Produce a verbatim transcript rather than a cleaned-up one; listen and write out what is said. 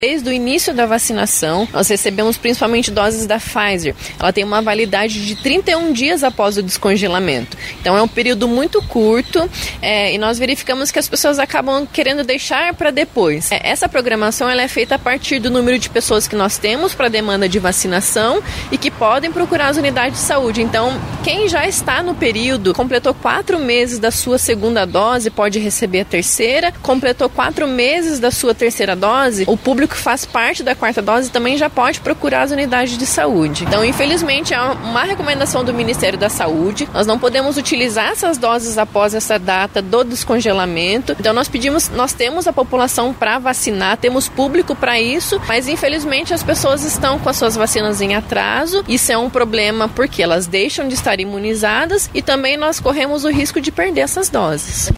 Desde o início da vacinação, nós recebemos principalmente doses da Pfizer. Ela tem uma validade de trinta e um dias após o descongelamento. Então é um período muito curto é, e nós verificamos que as pessoas acabam querendo deixar para depois. É, essa programação ela é feita a partir do número de pessoas que nós temos para demanda de vacinação e que podem procurar as unidades de saúde. Então, quem já está no período, completou quatro meses da sua segunda dose, pode receber a terceira, completou quatro meses da sua terceira dose, o público que faz parte da quarta dose também já pode procurar as unidades de saúde. Então, infelizmente, é uma recomendação do Ministério da Saúde. Nós não podemos utilizar essas doses após essa data do descongelamento. Então, nós pedimos, nós temos a população para vacinar, temos público para isso, mas infelizmente as pessoas estão com as suas vacinas em atraso. Isso é um problema porque elas deixam de estar imunizadas e também nós corremos o risco de perder essas doses.